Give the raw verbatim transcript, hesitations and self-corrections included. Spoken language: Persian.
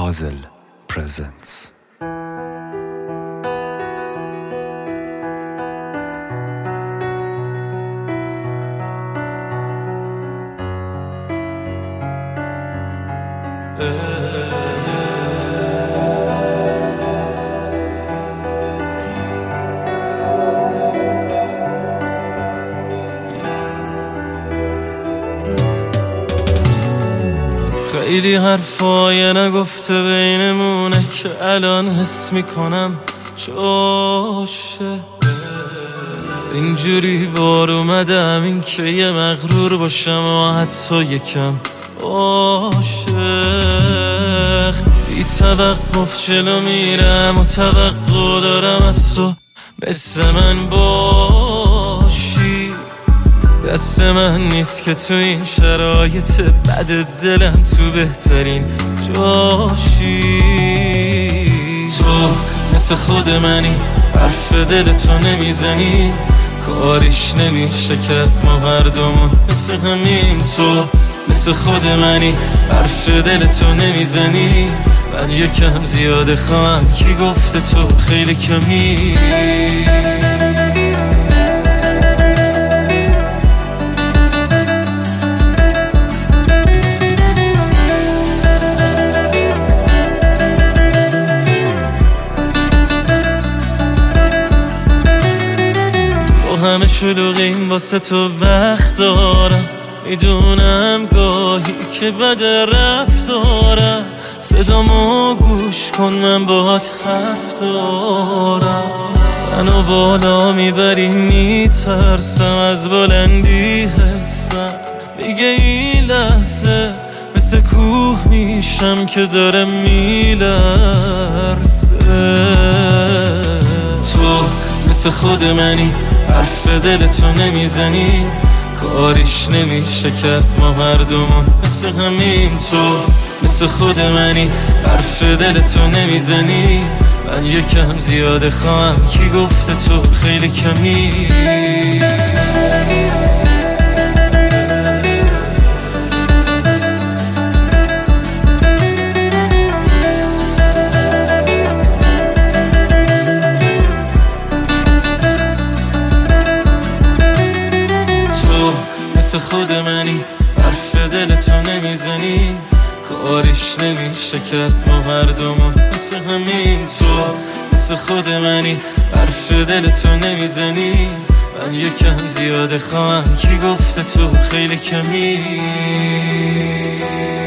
Hazel presents. خیلی حرفای نگفته بینمونه که الان حس میکنم جاشه. اینجوری بار اومدم این که یه مغرور باشم و حتی یکم عاشق. بی توقف جلو میرم و توقع دارم از تو مثل من باشی. دست من نیست که تو این شرایط بد دلم تو بهترین جاشی. تو مثل خود منی، حرف دلتو نمیزنی، کاریش نمیشه کرد ما هر دومون مثل همین. تو مثل خود منی، حرف دلتو نمیزنی، من یکم زیاده خواهم کی گفته تو خیلی کمی. همه شلوغیم واسه تو وقت دارم، میدونم گاهی که بد رفتارم. صدامو گوش کن من باهات حرف دارم. منو بالا میبری میترسم از بلندی حسم میگه این لحظه مثل کوه میشم که داره میلرزه. تو مثل خود منی، حرف دلتو نمیزنی، کاریش نمیشه کرد ما هر دومون مثل همین. تو مثل خود منی، حرف دلتو نمیزنی، من یکم زیاده خواهم کی گفته تو خیلی کمی. مثل خود منی، حرف دلتو نمیزنی، کاریش نمیشه کرد ما هر دومون مثل همین. تو مثل خود منی، حرف دلتو نمیزنی، من یکم زیاده خواهم کی گفته تو خیلی کمی.